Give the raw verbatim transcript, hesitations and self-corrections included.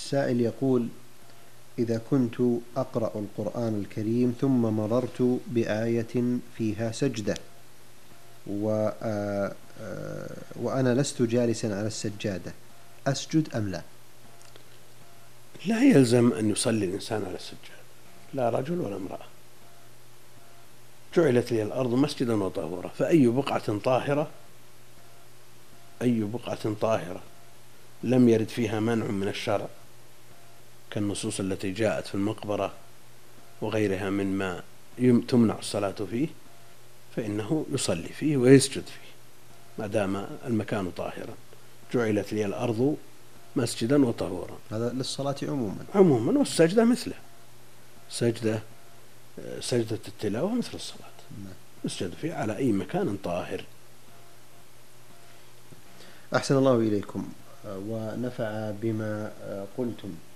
السائل يقول: إذا كنت أقرأ القرآن الكريم ثم مررت بآية فيها سجدة وأنا لست جالسا على السجادة، أسجد أم لا؟ لا يلزم أن يصلي الإنسان على السجادة، لا رجل ولا امرأة. جعلت لي الأرض مسجدا وطهورا، فأي بقعة طاهرة أي بقعة طاهرة لم يرد فيها منع من الشرع كالنصوص التي جاءت في المقبرة وغيرها مما تمنع الصلاة فيه، فإنه يصلي فيه ويسجد فيه ما دام المكان طاهرا. جعلت لي الأرض مسجدا وطهورا، هذا للصلاة عموما عموما، والسجدة مثله، سجدة سجدة التلاوة مثل الصلاة، يسجد فيه على أي مكان طاهر. أحسن الله إليكم ونفع بما قلتم.